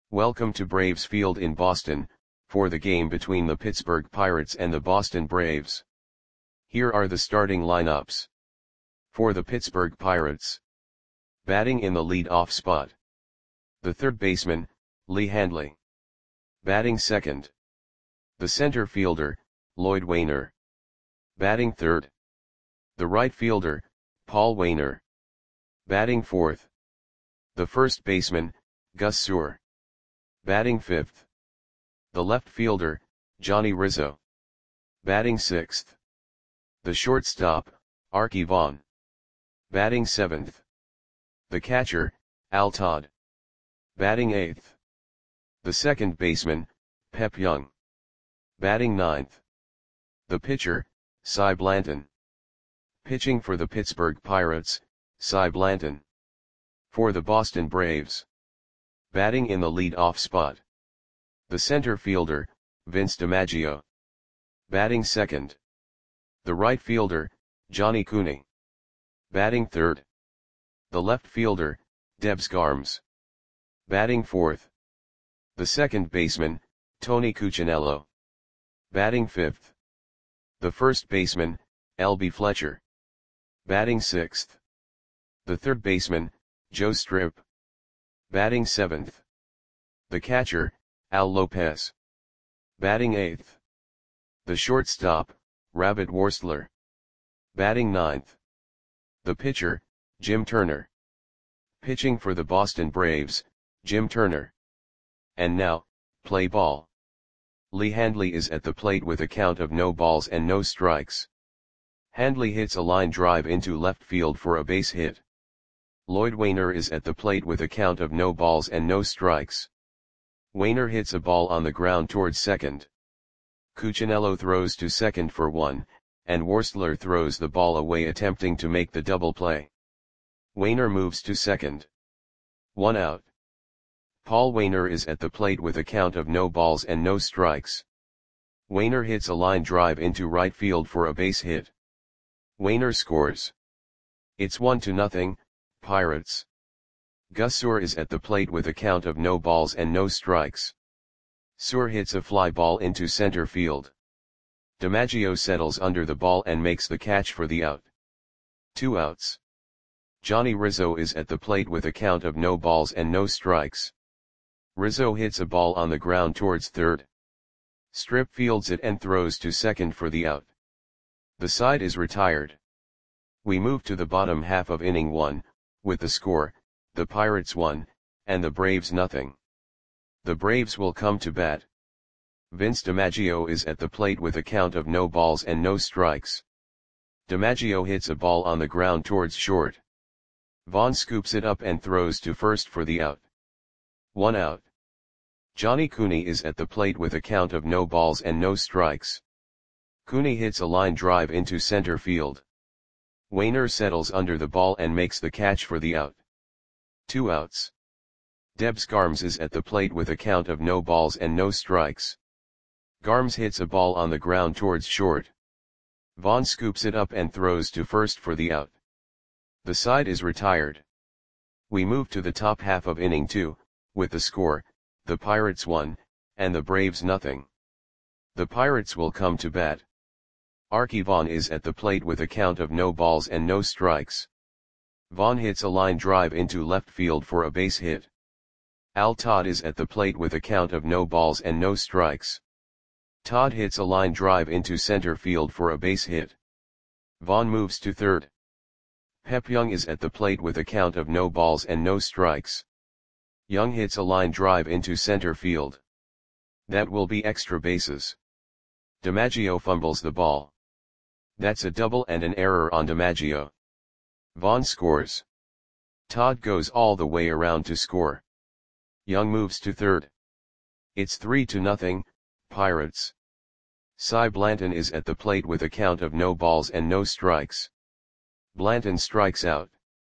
Welcome to Braves Field in Boston, for the game between the Pittsburgh Pirates and the Boston Braves. Here are the starting lineups. For the Pittsburgh Pirates. Batting in the lead-off spot. The third baseman, Lee Handley. Batting second. The center fielder, Lloyd Waner. Batting third. The right fielder, Paul Waner. Batting fourth. The first baseman, Gus Suhr. Batting fifth. The left fielder, Johnny Rizzo. Batting sixth. The shortstop, Arky Vaughan. Batting seventh. The catcher, Al Todd. Batting eighth. The second baseman, Pep Young. Batting ninth. The pitcher, Cy Blanton. Pitching for the Pittsburgh Pirates, Cy Blanton. For the Boston Braves. Batting in the lead-off spot. The center fielder, Vince DiMaggio. Batting second. The right fielder, Johnny Cooney. Batting third. The left fielder, Debs Garms. Batting fourth. The second baseman, Tony Cuccinello. Batting fifth. The first baseman, L.B. Fletcher. Batting sixth. The third baseman, Joe Strip. Batting seventh. The catcher, Al Lopez. Batting eighth. The shortstop, Rabbit Worstler. Batting ninth. The pitcher, Jim Turner. Pitching for the Boston Braves, Jim Turner. And now, play ball. Lee Handley is at the plate with a count of no balls and no strikes. Handley hits a line drive into left field for a base hit. Lloyd Waner is at the plate with a count of no balls and no strikes. Waner hits a ball on the ground towards second. Cuccinello throws to second for one, and Worstler throws the ball away attempting to make the double play. Waner moves to second. 1 out. Paul Waner is at the plate with a count of no balls and no strikes. Waner hits a line drive into right field for a base hit. Waner scores. It's 1-0, Pirates. Gus Suhr is at the plate with a count of no balls and no strikes. Suhr hits a fly ball into center field. DiMaggio settles under the ball and makes the catch for the out. 2 outs. Johnny Rizzo is at the plate with a count of no balls and no strikes. Rizzo hits a ball on the ground towards third. Strip fields it and throws to second for the out. The side is retired. We move to the bottom half of inning 1, with the score, the Pirates 1, and the Braves 0. The Braves will come to bat. Vince DiMaggio is at the plate with a count of no balls and no strikes. DiMaggio hits a ball on the ground towards short. Vaughan scoops it up and throws to first for the out. 1 out. Johnny Cooney is at the plate with a count of no balls and no strikes. Cooney hits a line drive into center field. Waner settles under the ball and makes the catch for the out. 2 outs. Debs Garms is at the plate with a count of no balls and no strikes. Garms hits a ball on the ground towards short. Vaughan scoops it up and throws to first for the out. The side is retired. We move to the top half of inning 2, with the score, the Pirates 1, and the Braves 0. The Pirates will come to bat. Arky Vaughan is at the plate with a count of no balls and no strikes. Vaughan hits a line drive into left field for a base hit. Al Todd is at the plate with a count of no balls and no strikes. Todd hits a line drive into center field for a base hit. Vaughan moves to third. Pep Young is at the plate with a count of no balls and no strikes. Young hits a line drive into center field. That will be extra bases. DiMaggio fumbles the ball. That's a double and an error on DiMaggio. Vaughan scores. Todd goes all the way around to score. Young moves to third. It's 3-0, Pirates. Cy Blanton is at the plate with a count of no balls and no strikes. Blanton strikes out.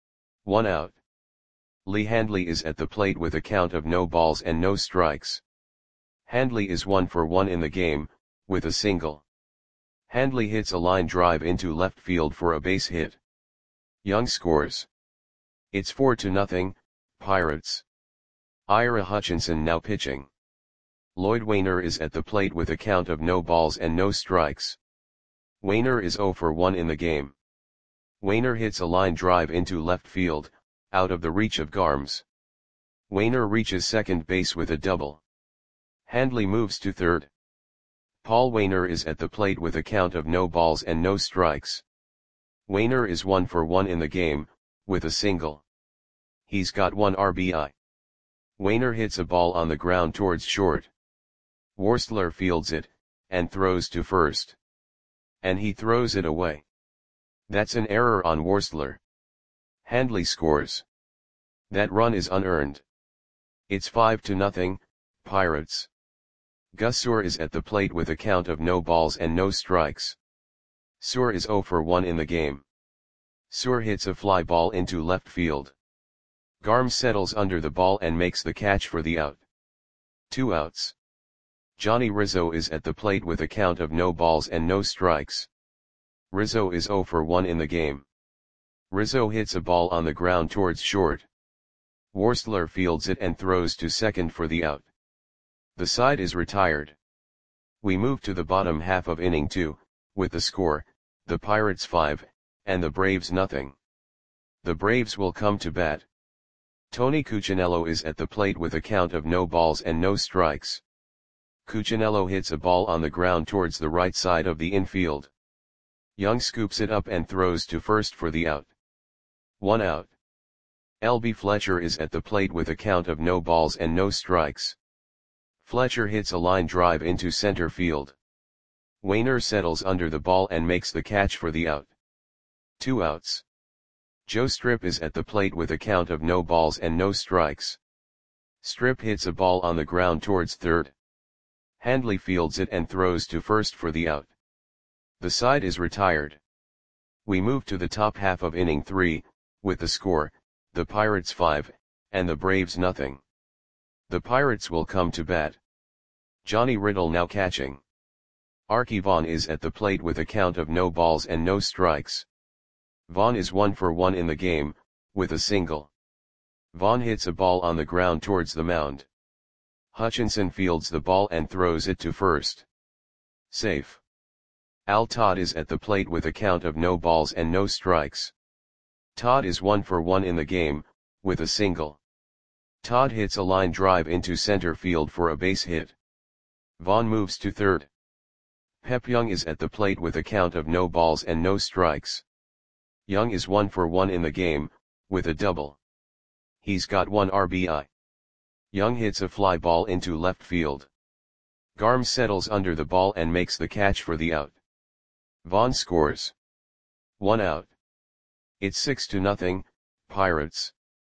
1 out. Lee Handley is at the plate with a count of no balls and no strikes. Handley is 1 for 1 in the game, with a single. Handley hits a line drive into left field for a base hit. Young scores. It's 4-0, Pirates. Ira Hutchinson now pitching. Lloyd Wainer is at the plate with a count of no balls and no strikes. Wainer is 0 for 1 in the game. Wainer hits a line drive into left field, out of the reach of Garms. Wainer reaches second base with a double. Handley moves to third. Paul Wainer is at the plate with a count of no balls and no strikes. Wainer is 1 for 1 in the game, with a single. He's got 1 RBI. Wainer hits a ball on the ground towards short. Worstler fields it, and throws to first. And he throws it away. That's an error on Worstler. Handley scores. That run is unearned. It's 5-0, Pirates. Gus Suhr is at the plate with a count of no balls and no strikes. Suhr is 0 for 1 in the game. Suhr hits a fly ball into left field. Garm settles under the ball and makes the catch for the out. 2 outs. Johnny Rizzo is at the plate with a count of no balls and no strikes. Rizzo is 0 for 1 in the game. Rizzo hits a ball on the ground towards short. Worstler fields it and throws to second for the out. The side is retired. We move to the bottom half of inning 2, with the score, the Pirates 5, and the Braves nothing. The Braves will come to bat. Tony Cuccinello is at the plate with a count of no balls and no strikes. Cuccinello hits a ball on the ground towards the right side of the infield. Young scoops it up and throws to first for the out. 1 out. L.B. Fletcher is at the plate with a count of no balls and no strikes. Fletcher hits a line drive into center field. Wainer settles under the ball and makes the catch for the out. 2 outs. Joe Strip is at the plate with a count of no balls and no strikes. Strip hits a ball on the ground towards third. Handley fields it and throws to first for the out. The side is retired. We move to the top half of inning 3, with the score, the Pirates 5, and the Braves nothing. The Pirates will come to bat. Johnny Riddle now catching. Arky Vaughan is at the plate with a count of no balls and no strikes. Vaughan is 1 for 1 in the game, with a single. Vaughan hits a ball on the ground towards the mound. Hutchinson fields the ball and throws it to first. Safe. Al Todd is at the plate with a count of no balls and no strikes. Todd is 1 for 1 in the game, with a single. Todd hits a line drive into center field for a base hit. Vaughan moves to third. Pep Young is at the plate with a count of no balls and no strikes. Young is 1 for 1 in the game, with a double. He's got 1 RBI. Young hits a fly ball into left field. Garm settles under the ball and makes the catch for the out. Vaughan scores. 1 out. It's 6-0, Pirates.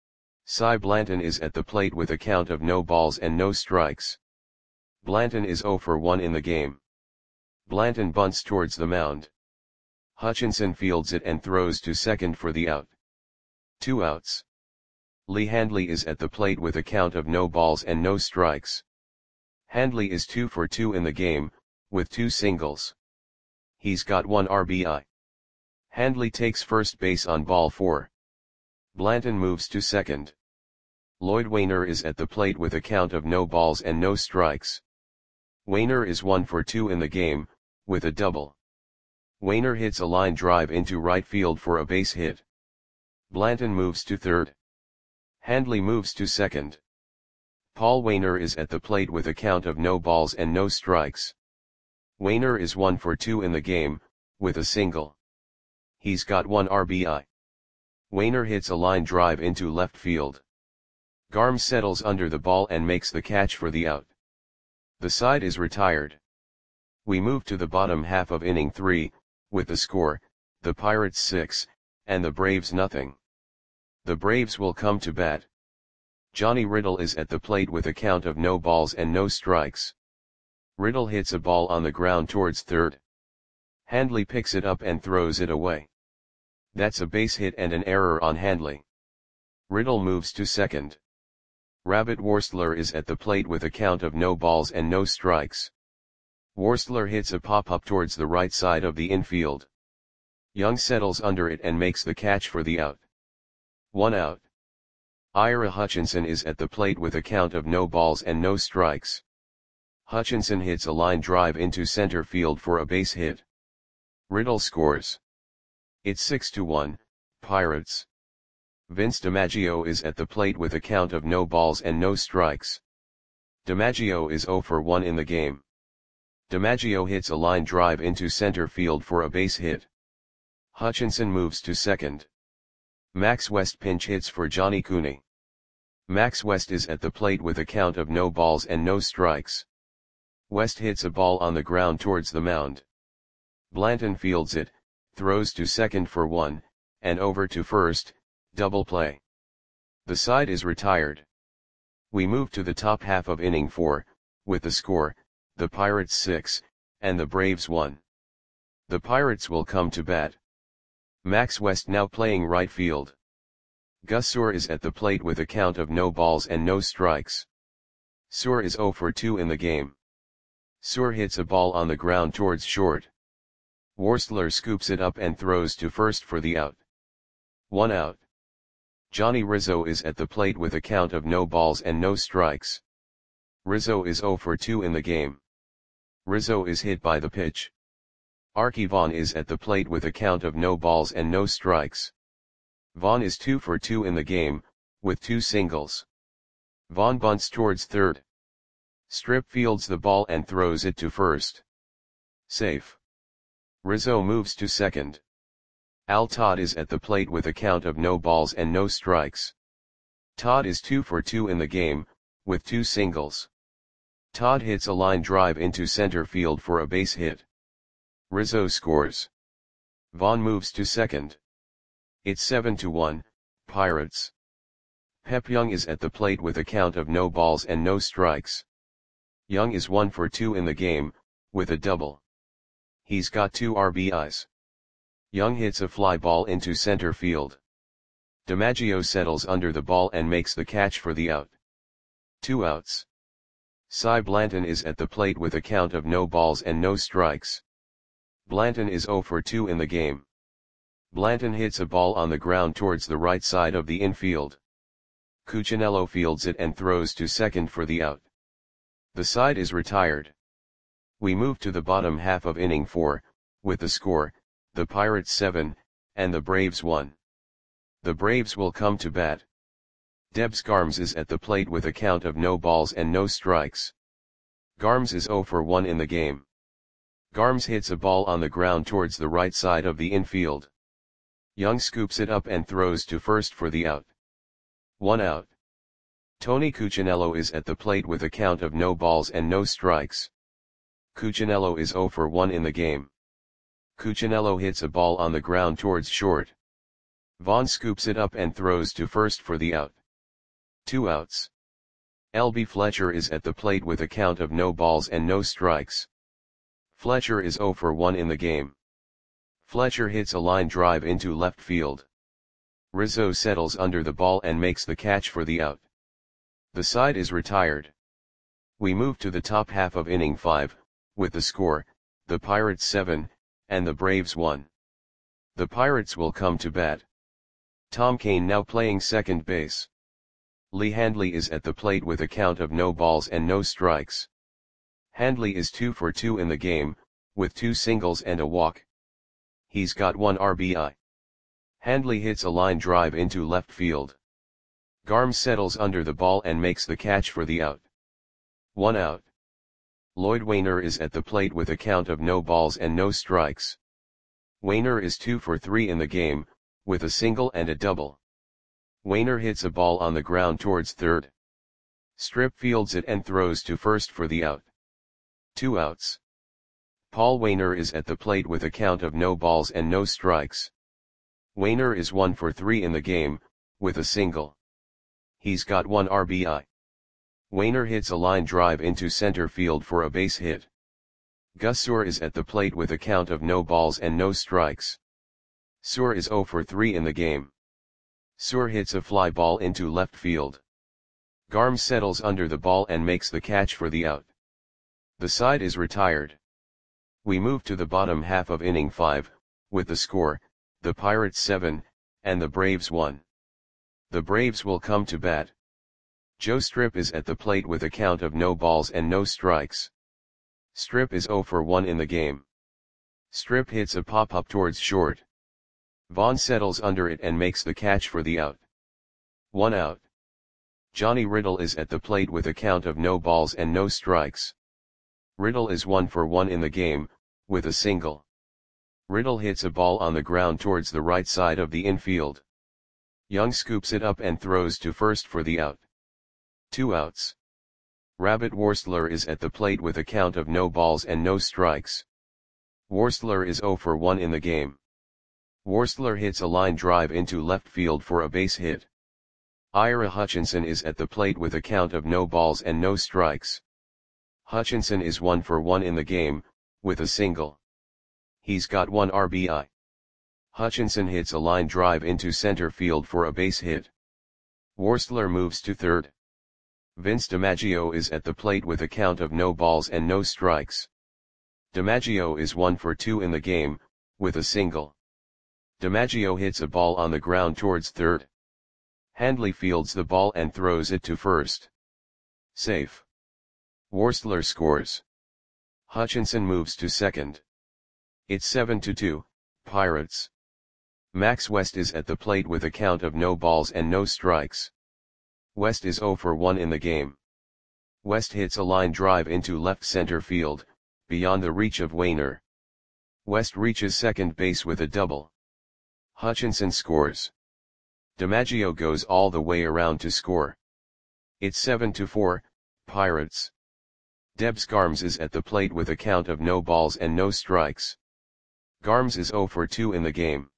Cy Blanton is at the plate with a count of no balls and no strikes. Blanton is 0 for 1 in the game. Blanton bunts towards the mound. Hutchinson fields it and throws to second for the out. 2 outs. Lee Handley is at the plate with a count of no balls and no strikes. Handley is 2 for 2 in the game, with 2 singles. He's got 1 RBI. Handley takes first base on ball 4. Blanton moves to second. Lloyd Wainer is at the plate with a count of no balls and no strikes. Wainer is 1 for 2 in the game, with a double. Wainer hits a line drive into right field for a base hit. Blanton moves to third. Handley moves to second. Paul Wainer is at the plate with a count of no balls and no strikes. Wainer is 1 for 2 in the game, with a single. He's got 1 RBI. Wainer hits a line drive into left field. Garm settles under the ball and makes the catch for the out. The side is retired. We move to the bottom half of inning 3, with the score, the Pirates 6, and the Braves nothing. The Braves will come to bat. Johnny Riddle is at the plate with a count of no balls and no strikes. Riddle hits a ball on the ground towards third. Handley picks it up and throws it away. That's a base hit and an error on Handley. Riddle moves to second. Rabbit Worstler is at the plate with a count of no balls and no strikes. Worstler hits a pop-up towards the right side of the infield. Young settles under it and makes the catch for the out. 1 out. Ira Hutchinson is at the plate with a count of no balls and no strikes. Hutchinson hits a line drive into center field for a base hit. Riddle scores. It's 6-1, Pirates. Vince DiMaggio is at the plate with a count of no balls and no strikes. DiMaggio is 0 for 1 in the game. DiMaggio hits a line drive into center field for a base hit. Hutchinson moves to second. Max West pinch hits for Johnny Cooney. Max West is at the plate with a count of no balls and no strikes. West hits a ball on the ground towards the mound. Blanton fields it, throws to second for 1, and over to first, double play. The side is retired. We move to the top half of inning 4, with the score, the Pirates 6, and the Braves 1. The Pirates will come to bat. Max West now playing right field. Gus Suhr is at the plate with a count of no balls and no strikes. Suhr is 0 for 2 in the game. Suhr hits a ball on the ground towards short. Worstler scoops it up and throws to first for the out. 1 out. Johnny Rizzo is at the plate with a count of no balls and no strikes. Rizzo is 0 for 2 in the game. Rizzo is hit by the pitch. Arky Vaughan is at the plate with a count of no balls and no strikes. Vaughan is 2 for 2 in the game, with 2 singles. Vaughan bunts towards third. Strip fields the ball and throws it to first. Safe. Rizzo moves to second. Al Todd is at the plate with a count of no balls and no strikes. Todd is 2 for 2 in the game, with 2 singles. Todd hits a line drive into center field for a base hit. Rizzo scores. Vaughan moves to second. It's 7-1, Pirates. Pep Young is at the plate with a count of no balls and no strikes. Young is 1 for 2 in the game, with a double. He's got 2 RBIs. Young hits a fly ball into center field. DiMaggio settles under the ball and makes the catch for the out. 2 outs. Cy Blanton is at the plate with a count of no balls and no strikes. Blanton is 0 for 2 in the game. Blanton hits a ball on the ground towards the right side of the infield. Cuccinello fields it and throws to second for the out. The side is retired. We move to the bottom half of inning 4, with the score, the Pirates 7, and the Braves 1. The Braves will come to bat. Debs Garms is at the plate with a count of no balls and no strikes. Garms is 0 for 1 in the game. Garms hits a ball on the ground towards the right side of the infield. Young scoops it up and throws to first for the out. 1 out. Tony Cuccinello is at the plate with a count of no balls and no strikes. Cuccinello is 0 for 1 in the game. Cuccinello hits a ball on the ground towards short. Vaughan scoops it up and throws to first for the out. 2 outs. L.B. Fletcher is at the plate with a count of no balls and no strikes. Fletcher is 0 for 1 in the game. Fletcher hits a line drive into left field. Rizzo settles under the ball and makes the catch for the out. The side is retired. We move to the top half of inning 5, with the score, the Pirates 7, and the Braves 1. The Pirates will come to bat. Tom Kane now playing second base. Lee Handley is at the plate with a count of no balls and no strikes. Handley is 2 for 2 in the game, with 2 singles and a walk. He's got 1 RBI. Handley hits a line drive into left field. Garms settles under the ball and makes the catch for the out. 1 out. Lloyd Wainer is at the plate with a count of no balls and no strikes. Wainer is 2 for 3 in the game, with a single and a double. Wainer hits a ball on the ground towards third. Strip fields it and throws to first for the out. 2 outs. Paul Wainer is at the plate with a count of no balls and no strikes. Wainer is 1 for 3 in the game, with a single. He's got 1 RBI. Wainer hits a line drive into center field for a base hit. Gus Suhr is at the plate with a count of no balls and no strikes. Suhr is 0 for 3 in the game. Suhr hits a fly ball into left field. Garms settles under the ball and makes the catch for the out. The side is retired. We move to the bottom half of inning 5, with the score, the Pirates 7, and the Braves 1. The Braves will come to bat. Joe Strip is at the plate with a count of no balls and no strikes. Strip is 0 for 1 in the game. Strip hits a pop-up towards short. Vaughn settles under it and makes the catch for the out. 1 out. Johnny Riddle is at the plate with a count of no balls and no strikes. Riddle is 1 for 1 in the game, with a single. Riddle hits a ball on the ground towards the right side of the infield. Young scoops it up and throws to first for the out. 2 outs. Rabbit Worstler is at the plate with a count of no balls and no strikes. Worstler is 0 for 1 in the game. Worstler hits a line drive into left field for a base hit. Ira Hutchinson is at the plate with a count of no balls and no strikes. Hutchinson is 1 for 1 in the game, with a single. He's got 1 RBI. Hutchinson hits a line drive into center field for a base hit. Worstler moves to third. Vince DiMaggio is at the plate with a count of no balls and no strikes. DiMaggio is 1 for 2 in the game, with a single. DiMaggio hits a ball on the ground towards third. Handley fields the ball and throws it to first. Safe. Worstler scores. Hutchinson moves to second. It's 7-2, Pirates. Max West is at the plate with a count of no balls and no strikes. West is 0 for 1 in the game. West hits a line drive into left center field, beyond the reach of Wainer. West reaches second base with a double. Hutchinson scores. DiMaggio goes all the way around to score. It's 7-4, Pirates. Debs Garms is at the plate with a count of no balls and no strikes. Garms is 0 for 2 in the game.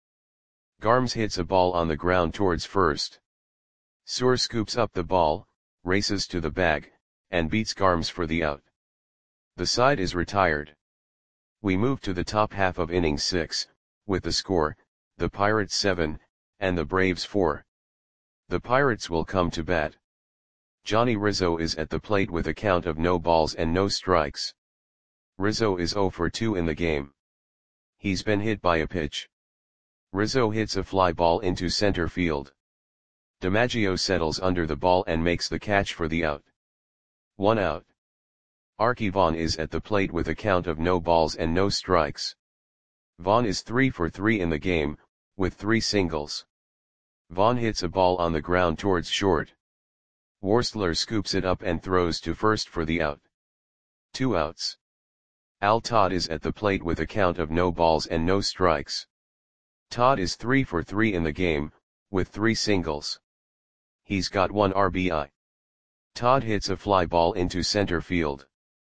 Garms hits a ball on the ground towards first. Suhr scoops up the ball, races to the bag, and beats Garms for the out. The side is retired. We move to the top half of inning 6, with the score, the Pirates 7, and the Braves 4. The Pirates will come to bat. Johnny Rizzo is at the plate with a count of no balls and no strikes. Rizzo is 0 for 2 in the game. He's been hit by a pitch. Rizzo hits a fly ball into center field. DiMaggio settles under the ball and makes the catch for the out. 1 out. Arky Vaughan is at the plate with a count of no balls and no strikes. Vaughan is 3 for 3 in the game, with 3 singles. Vaughan hits a ball on the ground towards short. Worstler scoops it up and throws to first for the out. 2 outs. Al Todd is at the plate with a count of no balls and no strikes. Todd is 3 for 3 in the game, with 3 singles. He's got 1 RBI. Todd hits a fly ball into center field.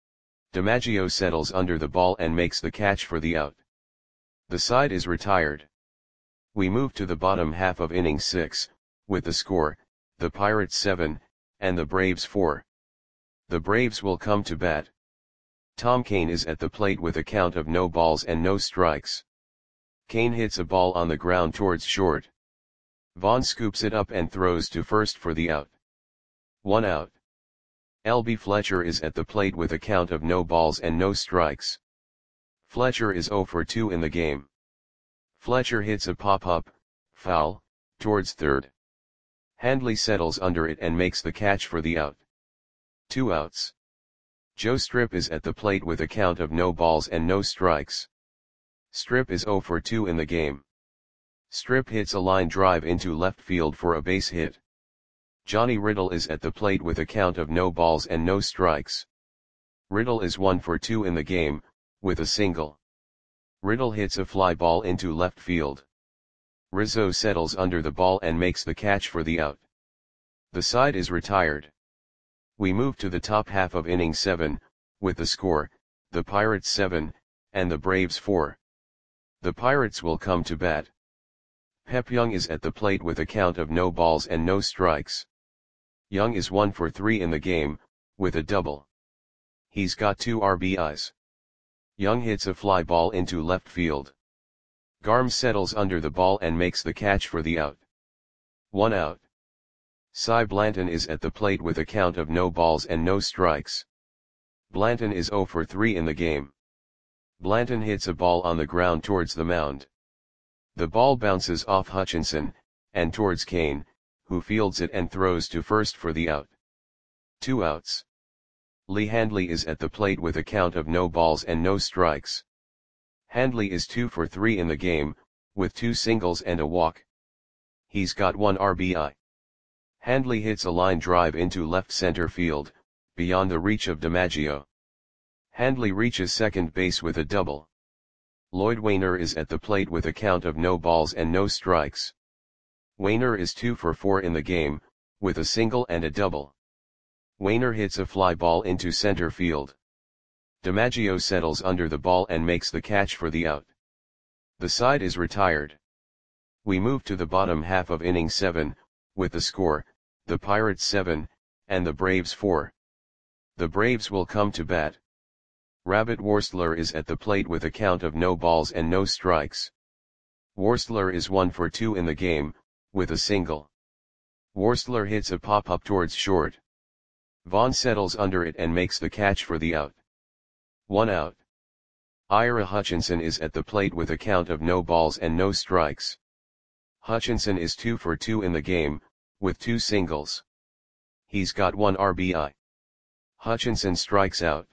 DiMaggio settles under the ball and makes the catch for the out. The side is retired. We move to the bottom half of inning 6, with the score, the Pirates 7, and the Braves 4. The Braves will come to bat. Tom Kane is at the plate with a count of no balls and no strikes. Kane hits a ball on the ground towards short. Vaughan scoops it up and throws to first for the out. 1 out. L.B. Fletcher is at the plate with a count of no balls and no strikes. Fletcher is 0 for 2 in the game. Fletcher hits a pop-up, foul, towards third. Handley settles under it and makes the catch for the out. 2 outs. Joe Strip is at the plate with a count of no balls and no strikes. Strip is 0 for 2 in the game. Strip hits a line drive into left field for a base hit. Johnny Riddle is at the plate with a count of no balls and no strikes. Riddle is 1 for 2 in the game, with a single. Riddle hits a fly ball into left field. Rizzo settles under the ball and makes the catch for the out. The side is retired. We move to the top half of inning 7, with the score, the Pirates 7, and the Braves 4. The Pirates will come to bat. Pep Young is at the plate with a count of no balls and no strikes. Young is 1 for 3 in the game, with a double. He's got 2 RBIs. Young hits a fly ball into left field. Garms settles under the ball and makes the catch for the out. 1 out. Cy Blanton is at the plate with a count of no balls and no strikes. Blanton is 0 for 3 in the game. Blanton hits a ball on the ground towards the mound. The ball bounces off Hutchinson, and towards Kane, who fields it and throws to first for the out. 2 outs. Lee Handley is at the plate with a count of no balls and no strikes. Handley is 2 for 3 in the game, with 2 singles and a walk. He's got 1 RBI. Handley hits a line drive into left center field, beyond the reach of DiMaggio. Handley reaches second base with a double. Lloyd Wainer is at the plate with a count of no balls and no strikes. Wainer is 2 for 4 in the game, with a single and a double. Wainer hits a fly ball into center field. DiMaggio settles under the ball and makes the catch for the out. The side is retired. We move to the bottom half of inning 7, with the score, the Pirates 7, and the Braves 4. The Braves will come to bat. Rabbit Worsler is at the plate with a count of no balls and no strikes. Worsler is 1 for 2 in the game, with a single. Worsler hits a pop-up towards short. Vaughn settles under it and makes the catch for the out. 1 out. Ira Hutchinson is at the plate with a count of no balls and no strikes. Hutchinson is 2 for 2 in the game, with 2 singles. He's got 1 RBI. Hutchinson strikes out.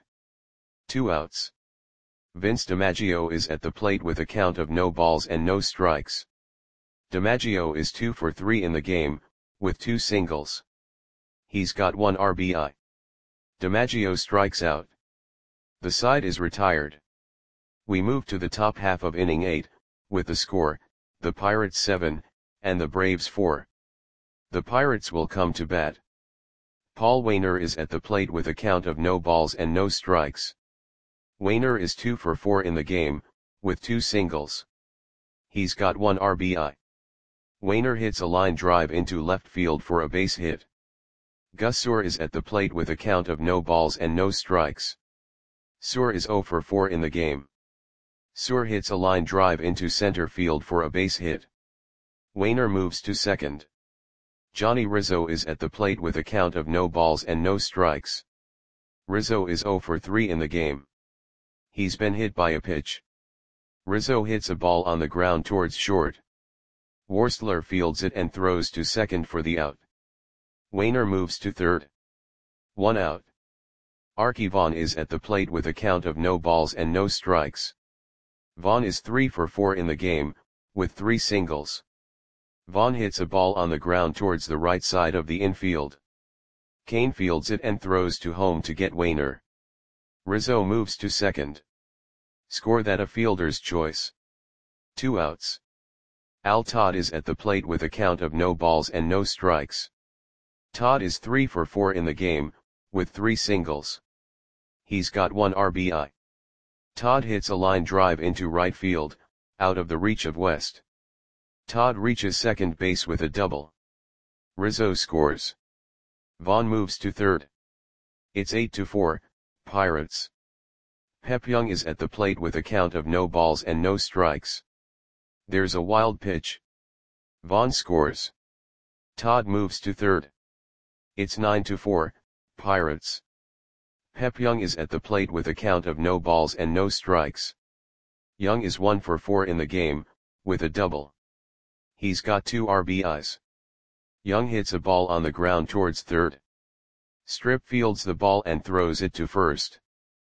2 outs. Vince DiMaggio is at the plate with a count of no balls and no strikes. DiMaggio is 2 for 3 in the game, with 2 singles. He's got 1 RBI. DiMaggio strikes out. The side is retired. We move to the top half of inning 8, with the score, the Pirates 7, and the Braves 4. The Pirates will come to bat. Paul Wainer is at the plate with a count of no balls and no strikes. Wainer is 2 for 4 in the game, with 2 singles. He's got 1 RBI. Wainer hits a line drive into left field for a base hit. Gus Suhr is at the plate with a count of no balls and no strikes. Suhr is 0 for 4 in the game. Suhr hits a line drive into center field for a base hit. Wainer moves to second. Johnny Rizzo is at the plate with a count of no balls and no strikes. Rizzo is 0 for 3 in the game. He's been hit by a pitch. Rizzo hits a ball on the ground towards short. Worsler fields it and throws to second for the out. Wainer moves to third. 1 out. Arky Vaughan is at the plate with a count of no balls and no strikes. Vaughan is 3 for 4 in the game, with 3 singles. Vaughan hits a ball on the ground towards the right side of the infield. Kane fields it and throws to home to get Wainer. Rizzo moves to second. Score that a fielder's choice. 2 outs. Al Todd is at the plate with a count of no balls and no strikes. Todd is 3 for 4 in the game, with 3 singles. He's got 1 RBI. Todd hits a line drive into right field, out of the reach of West. Todd reaches second base with a double. Rizzo scores. Vaughan moves to third. It's 8-4, Pirates. Pep Young is at the plate with a count of no balls and no strikes. There's a wild pitch. Vaughan scores. Todd moves to third. It's 9-4, Pirates. Pep Young is at the plate with a count of no balls and no strikes. Young is 1 for 4 in the game, with a double. He's got 2 RBIs. Young hits a ball on the ground towards third. Strip fields the ball and throws it to first.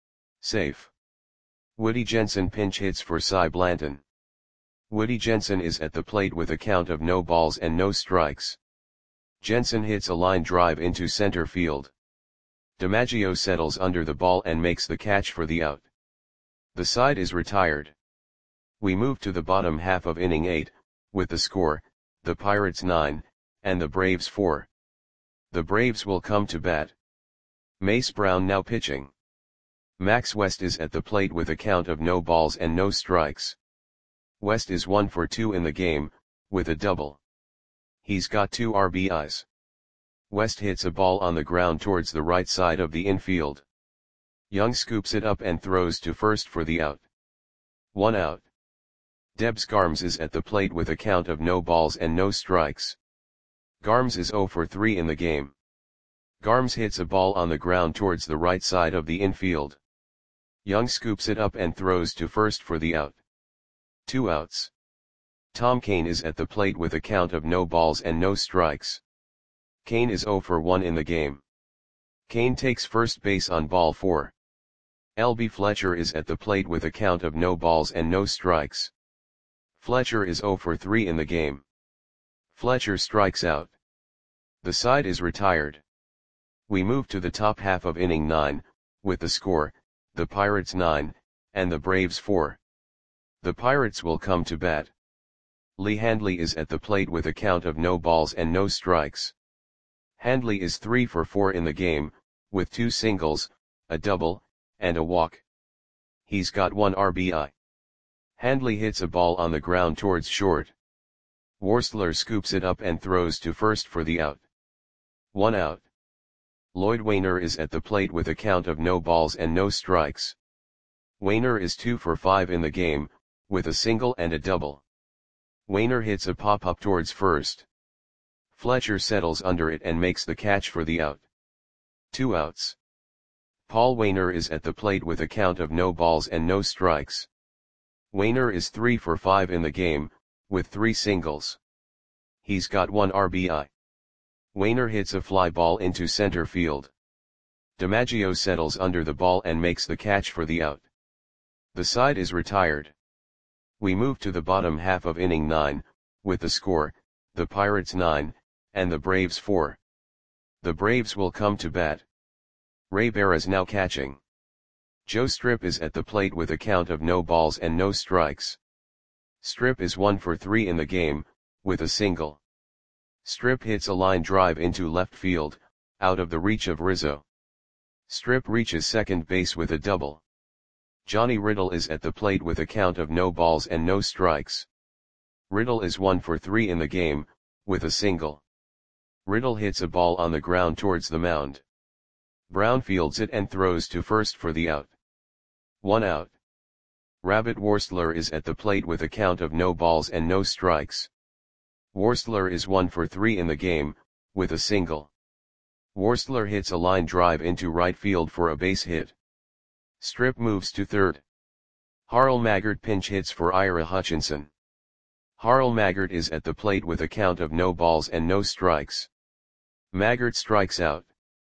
Safe. Woody Jensen pinch hits for Cy Blanton. Woody Jensen is at the plate with a count of no balls and no strikes. Jensen hits a line drive into center field. DiMaggio settles under the ball and makes the catch for the out. The side is retired. We move to the bottom half of inning 8, with the score, the Pirates 9, and the Braves 4. The Braves will come to bat. Mace Brown now pitching. Max West is at the plate with a count of no balls and no strikes. West is 1 for 2 in the game, with a double. He's got 2 RBIs. West hits a ball on the ground towards the right side of the infield. Young scoops it up and throws to first for the out. 1 out. Debs Garms is at the plate with a count of no balls and no strikes. Garms is 0 for 3 in the game. Garms hits a ball on the ground towards the right side of the infield. Young scoops it up and throws to first for the out. 2 outs. Tom Kane is at the plate with a count of no balls and no strikes. Kane is 0 for 1 in the game. Kane takes first base on ball 4. L.B. Fletcher is at the plate with a count of no balls and no strikes. Fletcher is 0 for 3 in the game. Fletcher strikes out. The side is retired. We move to the top half of inning 9, with the score, the Pirates 9, and the Braves 4. The Pirates will come to bat. Lee Handley is at the plate with a count of no balls and no strikes. Handley is 3 for 4 in the game, with 2 singles, a double, and a walk. He's got 1 RBI. Handley hits a ball on the ground towards short. Worsler scoops it up and throws to first for the out. 1 out. Lloyd Wainer is at the plate with a count of no balls and no strikes. Wainer is 2 for 5 in the game, with a single and a double. Wainer hits a pop-up towards first. Fletcher settles under it and makes the catch for the out. 2 outs. Paul Wainer is at the plate with a count of no balls and no strikes. Wainer is 3 for 5 in the game, with 3 singles. He's got 1 RBI. Wainer hits a fly ball into center field. DiMaggio settles under the ball and makes the catch for the out. The side is retired. We move to the bottom half of inning 9, with the score, the Pirates 9, and the Braves 4. The Braves will come to bat. Ray Berra now catching. Joe Strip is at the plate with a count of no balls and no strikes. Strip is 1 for 3 in the game, with a single. Strip hits a line drive into left field, out of the reach of Rizzo. Strip reaches second base with a double. Johnny Riddle is at the plate with a count of no balls and no strikes. Riddle is 1 for 3 in the game, with a single. Riddle hits a ball on the ground towards the mound. Brown fields it and throws to first for the out. 1 out. Rabbit Worsler is at the plate with a count of no balls and no strikes. Worsler is 1 for 3 in the game, with a single. Worsler hits a line drive into right field for a base hit. Strip moves to third. Harl Maggart pinch hits for Ira Hutchinson. Harl Maggart is at the plate with a count of no balls and no strikes. Maggart strikes out.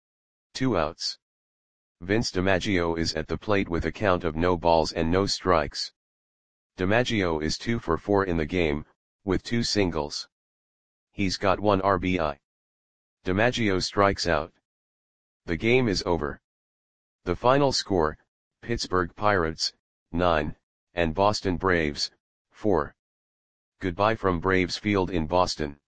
2 outs. Vince DiMaggio is at the plate with a count of no balls and no strikes. DiMaggio is 2 for 4 in the game, with 2 singles. He's got 1 RBI. DiMaggio strikes out. The game is over. The final score, Pittsburgh Pirates, 9, and Boston Braves, 4. Goodbye from Braves Field in Boston.